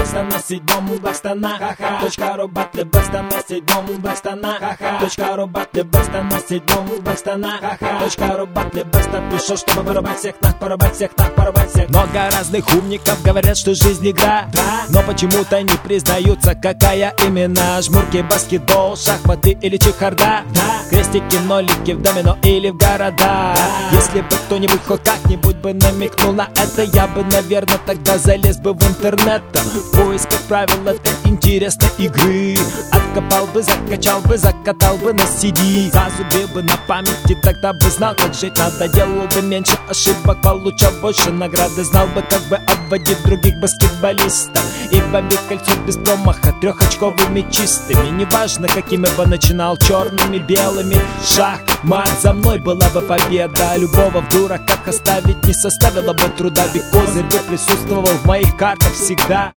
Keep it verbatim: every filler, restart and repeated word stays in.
беста на седьмом Блэкстона. Точка ру батлы беста на седьмом Блэкстона. Точка ру батлы беста на седьмом Блэкстона. Точка ру батлы беста пришел, чтобы порубать всех нас, порубать всех нас, порубать всех. Много разных умников говорят, что жизнь игра, да? Но почему-то не признаются, какая именно. Жмурки, баскетбол, шахматы или чехарда, да? Крестики, нолики в домино или в города, да? Если бы кто-нибудь хоть как-нибудь бы намекнул на это, я бы, наверное, тогда залез бы в интернет в поисках правил этой интересной игры. Откопал бы, закачал бы, закатал бы на си ди, зазубил бы на памяти, тогда бы знал, как жить надо. Делал бы меньше ошибок, получал больше награды. Знал бы, как бы обводить других баскетболистов и бомбить кольцо без промаха трехочковыми чистыми. Неважно, какими бы начинал, черными, белыми. Шахмат, за мной была бы победа. Любого в дураках оставить не составило бы труда, ведь козырь бы присутствовал в моих картах всегда.